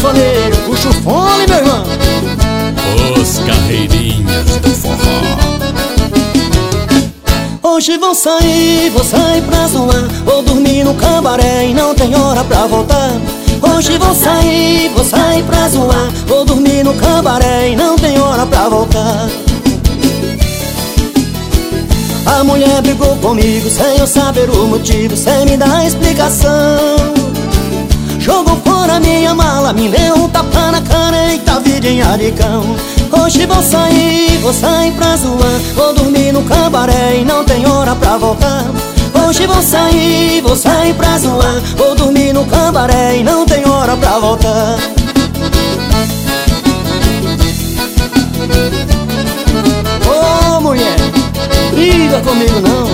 sanfoneiro, puxa o fone, meu irmão. Os carreirinhas do forró. Hoje vou sair pra zoar, vou dormir no cabaré e não tem hora pra voltar. Hoje vou sair pra zoar, vou dormir no cabaré e não tem hora pra voltar. A mulher brigou comigo sem eu saber o motivo, sem me dar explicação. Jogou fora minha mala, me deu um tapa na cara, eita vidinha de cão. Hoje vou sair pra zoar, vou dormir no cabaré e não tem hora pra voltar. Hoje vou sair pra zoar, vou dormir no cabaré e não tem hora pra voltar. Ô mulher, briga comigo não.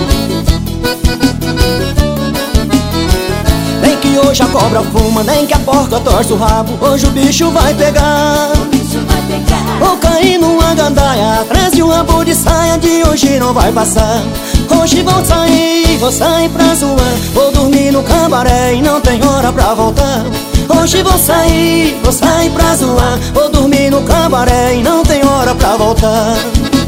Nem que hoje a cobra fuma, nem que a porca torce o rabo, hoje o bicho vai pegar. Vou cair numa gandaia, atrás de um rabo de saia, de hoje não vai passar. Hoje vou sair pra zoar, vou dormir no cabaré e não tem hora pra voltar. Hoje vou sair pra zoar, vou dormir no cabaré e não tem hora pra voltar.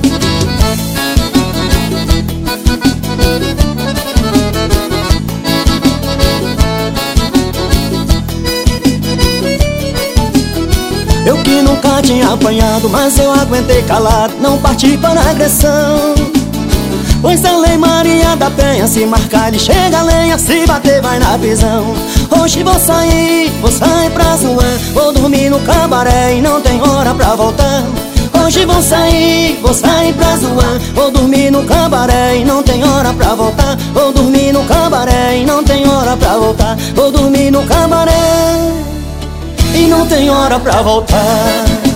Eu que nunca tinha apanhado, mas eu aguentei calado, não parti para a agressão. Pois a lei Maria da Penha, se marcar ele chega a lenha, se bater vai na prisão. Hoje vou sair pra zoar, vou dormir no cabaré e não tem hora pra voltar. Hoje vou sair pra zoar, vou dormir no cabaré e não tem hora pra voltar. Vou dormir no cabaré e não tem hora pra voltar. Vou dormir no cabaré e não tem hora pra voltar.